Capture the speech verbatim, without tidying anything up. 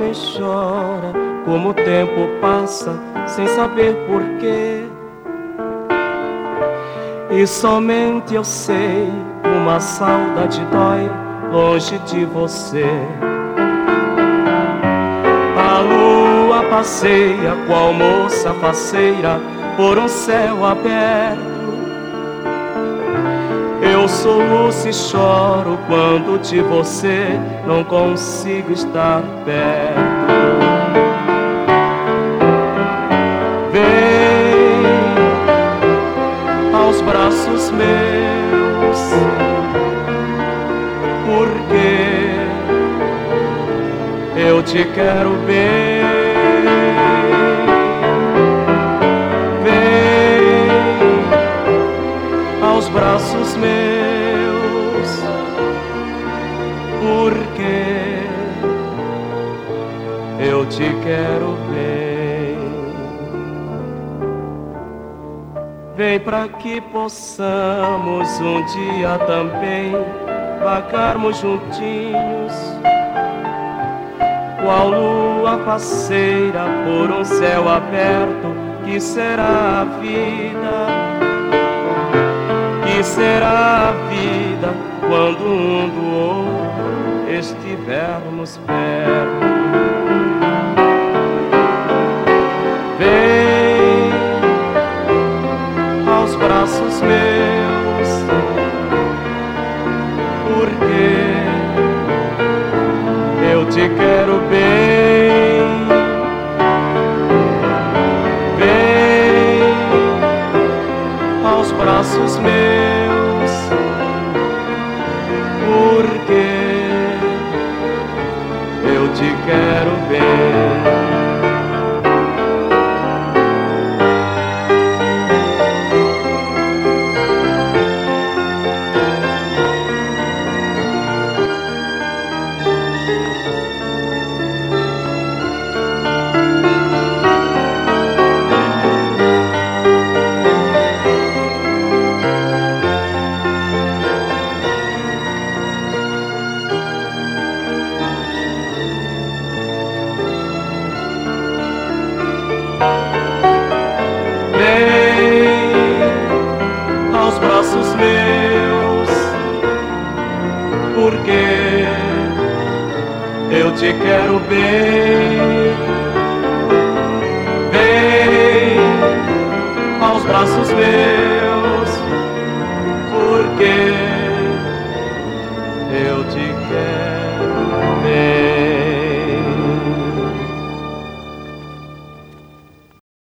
homem chora, como o tempo passa sem saber porquê. E somente eu sei, uma saudade dói longe de você. A lua passeia qual moça faceira por um céu aberto. Eu soluço e choro quando de você não consigo estar perto. Vem aos braços meus, porque eu te quero bem. Aos braços meus, porque eu te quero bem. Vem pra que possamos um dia também vagarmos juntinhos, qual lua passeira por um céu aberto. Que será a vida? Que será a vida quando um do outro estivermos perto? Vem aos braços meus, porque eu te quero bem. Vem aos braços meus, porque eu te quero bem. Braços meus, porque eu te quero bem.